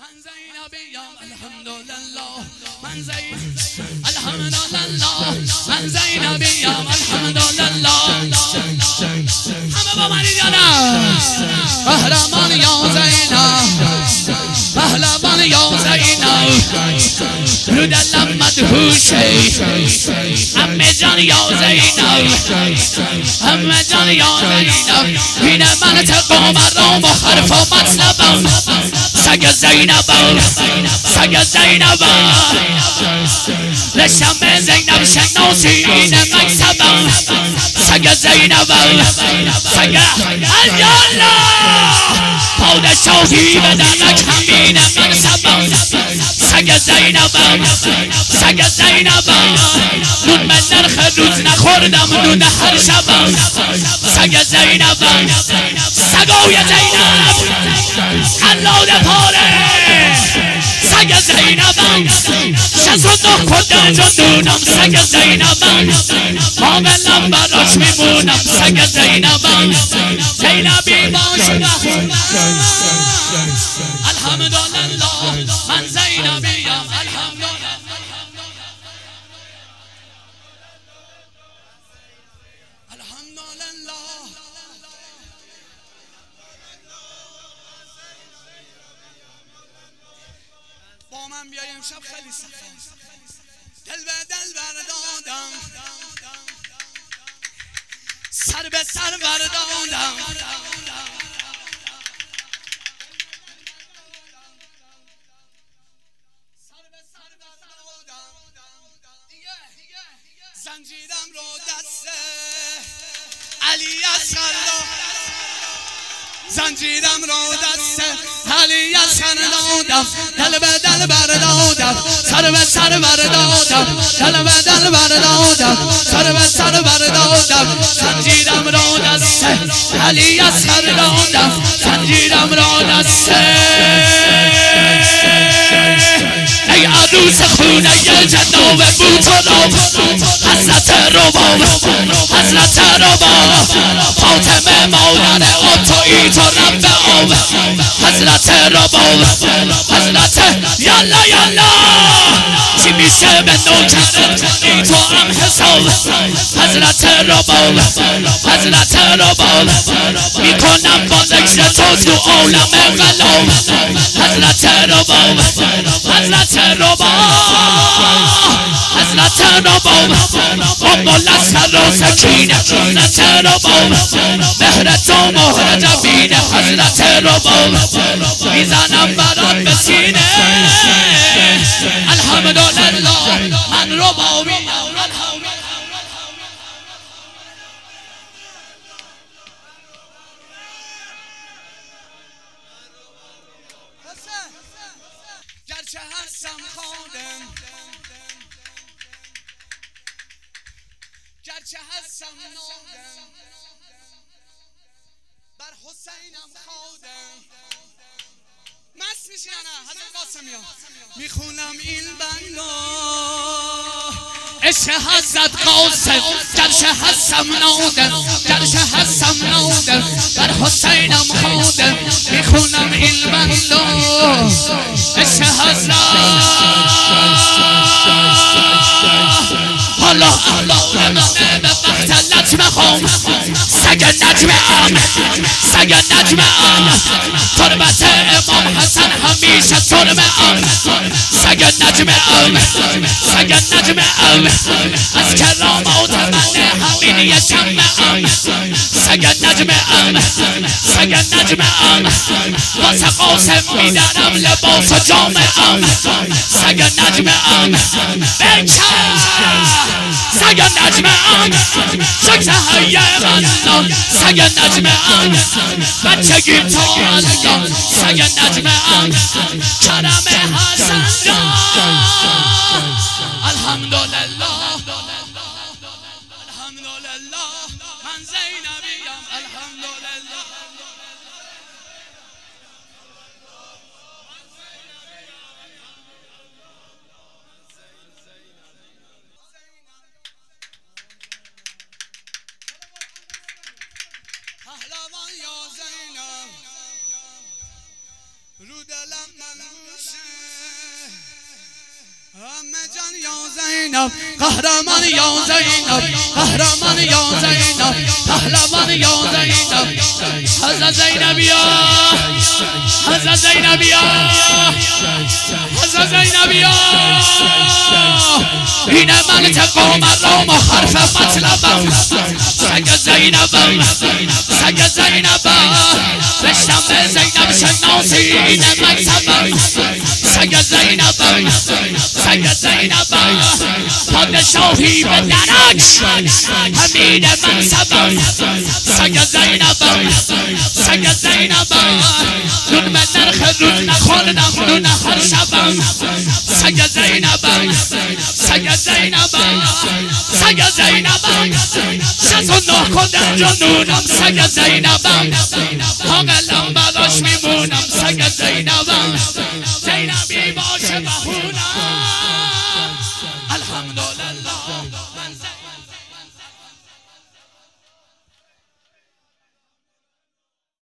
من زینبیم الحمدلله من الحمدلله من زینبیم الحمدلله همه با من یادم قهرمان یا زینب پهلوان یا زینب رو دلم مدهوشه همه جان یا زینب همه جان یا زینب بین من تقام رام و حرف و مطلبم سگ زینبم سگ زینبم لشم زینب شناسی این مکسبم سگ زینبم سگ الجالا پادشاهی بدنک همین منصبم سگ زینبم سگ زینبم نون من نرخ روز نخوردم نون هر شبم سگ زینبم سگوی زینب قلاد پاره سگ زینبم 69 کده جندونم سگ زینبم کاملا براش میمونم سگ زینبم زینبی باشه الحمدلله من زینبیم الحمدلله الحمدلله با من بیای امشب خیلی صفا دل به دل بردادم سر به سر بردادم زنجیرم رو دست علی اصغر زنجیرم رو دست علی اصغر دادم دل به دل بردادم سر به سر بردادم دل به دل بردادم سر به سر بردادم زنجیرم رو دست علی اصغر دادم زنجیرم رو دست ای عروس خونه جناب بوتراب حضرت رباب حضرت رباب فاطمه مادر آب تویی تو رب آب حضرت رباب حضرت یالا یالا چی میشه به نوکرت ای تو هم حساب حضرت رباب حضرت رباب میکنم با ذکر تو عالم قلاب حضرت رباب حضرت رباب حضرت رباب ام الاسر و سکینه حضرت رباب مهر تو مهر جبینه حضرت رباب میزنم برات به سینه الحمدلله من ربابی گرچه هستم خادم گرچه هستم نادم بر حسینم خادم مست میشی یا نه حضرت قاسمی ها میخونم این بندا عشق حضرت قاسم گرچه هستم نادم گرچه هستم نادم بر حسینم خادم میخونم این بندا عشق حضرت حالا احلامه به وقت لطمه هم سگ نجمه ام سگ نجمه ام تربت امام حسن همیشه ترمه ام سگ نجمه ام سگ نجمه ام از کرامات من همین یه جمعه ام سگ نجمه ام سگ نجمه ام واسه قاسم میدارم لباس و جامعه ام سگ نجمه ام بکر سگ نجمه ام شکل هیه من سگ نجمه ام بچگیم تا الان سگ نجمه ام کرم حسن جان الحمدلله الحمدلله من زینبیم الحمدلله پهلوان یا زینب رو دلم منوشه همه جان یا زینب قهرمان یا زینب قهرمان یا زینب پهلوان یا زینب حضرت زینب یا حضرت زینب یا حضرت زینب یا این من تقوم روم و حرف مطلبم سگ زینبم سگ زینبم رشتم به زینب شناسی این مکتبم سگ زینبم سگ زینبم پادشاهی به درک حمید منصبم سگ زینبم سگ زینبم نون به نرخ رود نخوردم نون هر شبم سگ زینبم سگ زینبم سگ زینبم 69 کندم جنونم سگ زینبم حاقلم براش میمونم سگ زینبم